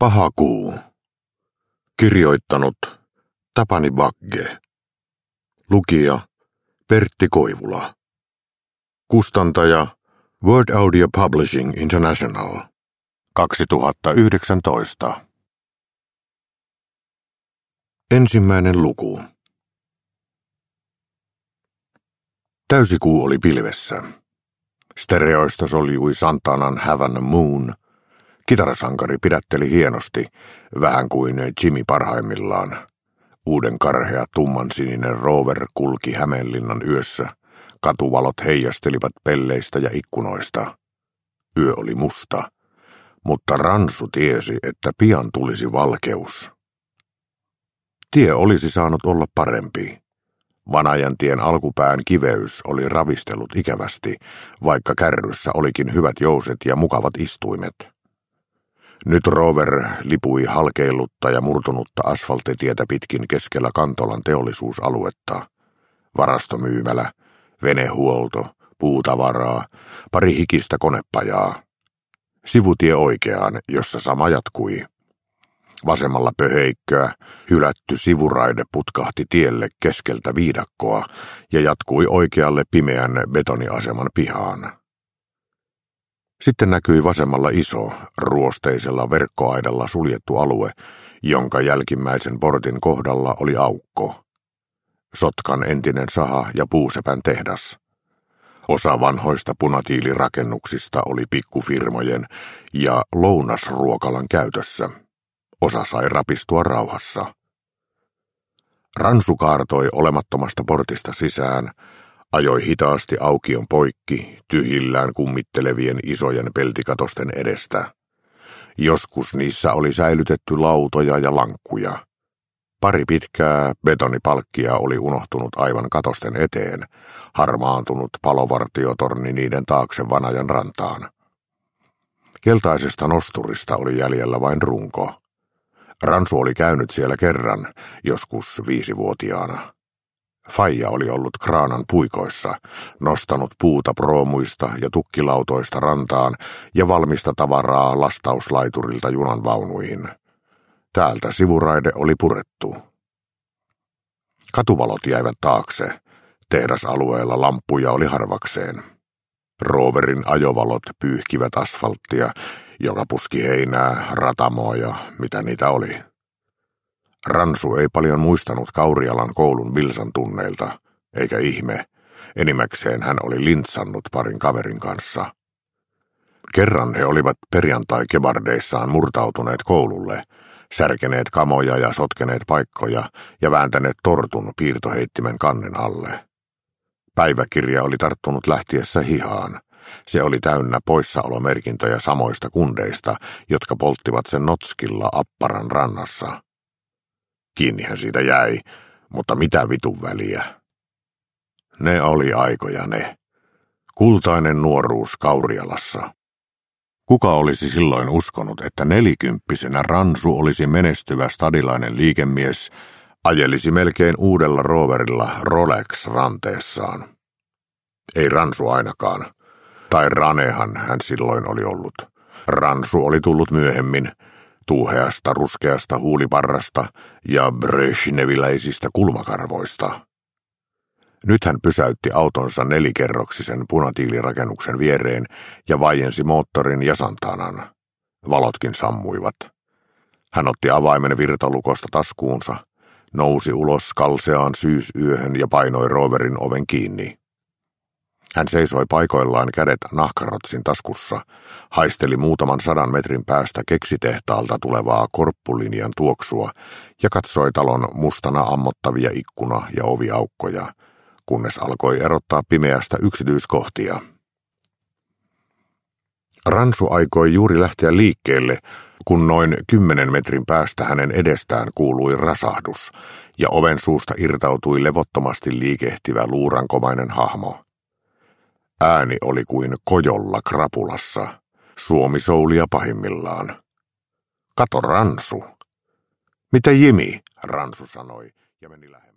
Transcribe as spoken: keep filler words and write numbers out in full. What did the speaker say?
Paha kuu. Kirjoittanut Tapani Bagge. Lukija Pertti Koivula. Kustantaja Word Audio Publishing International. kaksituhattayhdeksäntoista. Ensimmäinen luku. Täysikuu oli pilvessä. Stereoista soljui Santanan Have a Moon. Kitarasankari pidätteli hienosti, vähän kuin Jimmy parhaimmillaan. Uuden karhea tummansininen Rover kulki Hämeenlinnan yössä. Katuvalot heijastelivat pelleistä ja ikkunoista. Yö oli musta, mutta Ransu tiesi, että pian tulisi valkeus. Tie olisi saanut olla parempi. Vanajantien alkupään kiveys oli ravistellut ikävästi, vaikka kärryssä olikin hyvät jouset ja mukavat istuimet. Nyt Rover lipui halkeillutta ja murtunutta asfalttitietä pitkin keskellä Kantolan teollisuusaluetta. Varastomyymälä, venehuolto, puutavaraa, pari hikistä konepajaa. Sivutie oikeaan, jossa sama jatkui. Vasemmalla pöheikköä, hylätty sivuraide putkahti tielle keskeltä viidakkoa ja jatkui oikealle pimeän betoniaseman pihaan. Sitten näkyi vasemmalla iso, ruosteisella verkkoaidalla suljettu alue, jonka jälkimmäisen portin kohdalla oli aukko. Sotkan entinen saha ja puusepän tehdas. Osa vanhoista punatiilirakennuksista oli pikkufirmojen ja lounasruokalan käytössä. Osa sai rapistua rauhassa. Ransu kaartoi olemattomasta portista sisään, ajoi hitaasti aukion poikki, tyhjillään kummittelevien isojen peltikatosten edestä. Joskus niissä oli säilytetty lautoja ja lankkuja. Pari pitkää betonipalkkia oli unohtunut aivan katosten eteen, harmaantunut palovartiotorni niiden taakse Vanajan rantaan. Keltaisesta nosturista oli jäljellä vain runko. Ransu oli käynyt siellä kerran, joskus viisivuotiaana. Faija oli ollut kraanan puikoissa, nostanut puuta proomuista ja tukkilautoista rantaan ja valmista tavaraa lastauslaiturilta junanvaunuihin. Täältä sivuraide oli purettu. Katuvalot jäivät taakse. Tehdasalueella lamppuja oli harvakseen. Roverin ajovalot pyyhkivät asfalttia, joka puski heinää, ratamoa ja mitä niitä oli. Ransu ei paljon muistanut Kaurialan koulun Bilsan tunneilta, eikä ihme. Enimmäkseen hän oli lintsannut parin kaverin kanssa. Kerran he olivat perjantai-kebardeissaan murtautuneet koululle, särkeneet kamoja ja sotkeneet paikkoja ja vääntäneet tortun piirtoheittimen kannen alle. Päiväkirja oli tarttunut lähtiessä hihaan. Se oli täynnä poissaolomerkintöjä samoista kundeista, jotka polttivat sen notskilla Apparan rannassa. Kiinnihän siitä jäi, mutta mitä vitun väliä. Ne oli aikoja ne. Kultainen nuoruus Kaurialassa. Kuka olisi silloin uskonut, että nelikymppisenä Ransu olisi menestyvä stadilainen liikemies, ajelisi melkein uudella Roverilla Rolex ranteessaan. Ei Ransu ainakaan. Tai Ranehan hän silloin oli ollut. Ransu oli tullut myöhemmin, tuuheasta ruskeasta huuliparrasta ja brezhneviläisistä kulmakarvoista. Nyt hän pysäytti autonsa nelikerroksisen punatiilirakennuksen viereen ja vaiensi moottorin ja Santanan. Valotkin sammuivat. Hän otti avaimen virtalukosta taskuunsa, nousi ulos kalseaan syysyöhön ja painoi Roverin oven kiinni. Hän seisoi paikoillaan kädet nahkarotsin taskussa, haisteli muutaman sadan metrin päästä keksitehtaalta tulevaa korppulinjan tuoksua ja katsoi talon mustana ammottavia ikkuna- ja oviaukkoja, kunnes alkoi erottaa pimeästä yksityiskohtia. Ransu aikoi juuri lähteä liikkeelle, kun noin kymmenen metrin päästä hänen edestään kuului rasahdus ja oven suusta irtautui levottomasti liikehtivä luurankomainen hahmo. Ääni oli kuin kojolla krapulassa, suomisoulia pahimmillaan. Kato Ransu. Mitä Jimi, Ransu sanoi ja meni lähelle.